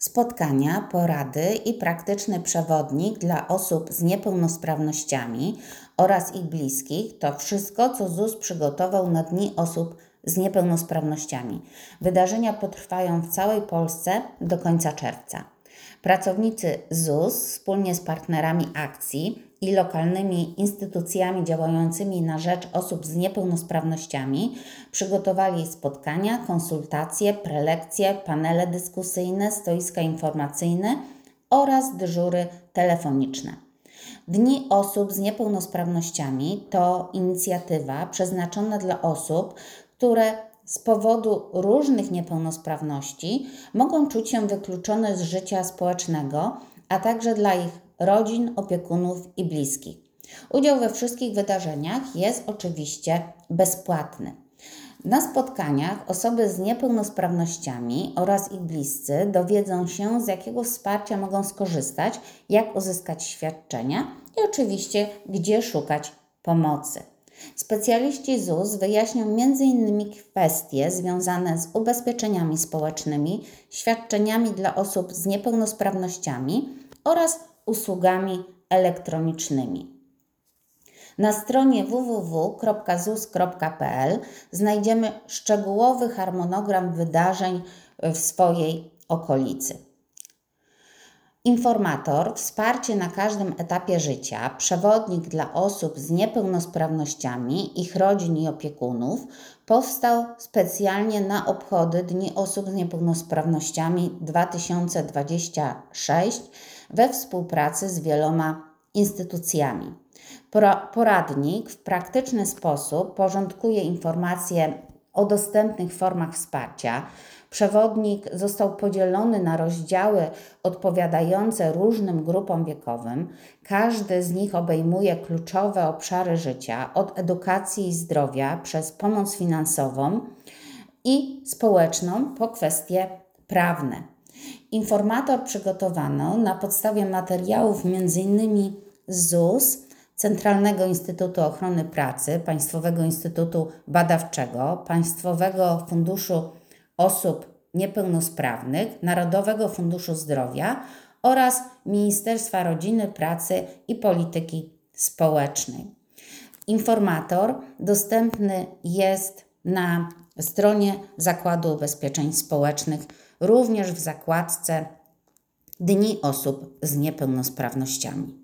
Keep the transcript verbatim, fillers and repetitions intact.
Spotkania, porady i praktyczny przewodnik dla osób z niepełnosprawnościami oraz ich bliskich to wszystko, co ZUS przygotował na Dni Osób z Niepełnosprawnościami. Wydarzenia potrwają w całej Polsce do końca czerwca. Pracownicy ZUS wspólnie z partnerami akcji i lokalnymi instytucjami działającymi na rzecz osób z niepełnosprawnościami przygotowali spotkania, konsultacje, prelekcje, panele dyskusyjne, stoiska informacyjne oraz dyżury telefoniczne. Dni Osób z Niepełnosprawnościami to inicjatywa przeznaczona dla osób, które z powodu różnych niepełnosprawności mogą czuć się wykluczone z życia społecznego, a także dla ich rodzin, opiekunów i bliskich. Udział we wszystkich wydarzeniach jest oczywiście bezpłatny. Na spotkaniach osoby z niepełnosprawnościami oraz ich bliscy dowiedzą się, z jakiego wsparcia mogą skorzystać, jak uzyskać świadczenia i oczywiście, gdzie szukać pomocy. Specjaliści ZUS wyjaśnią między innymi kwestie związane z ubezpieczeniami społecznymi, świadczeniami dla osób z niepełnosprawnościami oraz usługami elektronicznymi. Na stronie w w w kropka zus kropka p l znajdziemy szczegółowy harmonogram wydarzeń w swojej okolicy. Informator, wsparcie na każdym etapie życia, przewodnik dla osób z niepełnosprawnościami, ich rodzin i opiekunów powstał specjalnie na obchody Dni Osób z Niepełnosprawnościami dwa tysiące dwudziesty szósty we współpracy z wieloma instytucjami. Poradnik w praktyczny sposób porządkuje informacje o dostępnych formach wsparcia. Przewodnik został podzielony na rozdziały odpowiadające różnym grupom wiekowym. Każdy z nich obejmuje kluczowe obszary życia, od edukacji i zdrowia przez pomoc finansową i społeczną po kwestie prawne. Informator przygotowano na podstawie materiałów między innymi z ZUS, Centralnego Instytutu Ochrony Pracy, Państwowego Instytutu Badawczego, Państwowego Funduszu Osób Niepełnosprawnych, Narodowego Funduszu Zdrowia oraz Ministerstwa Rodziny, Pracy i Polityki Społecznej. Informator dostępny jest na stronie Zakładu Ubezpieczeń Społecznych, również w zakładce Dni Osób z Niepełnosprawnościami.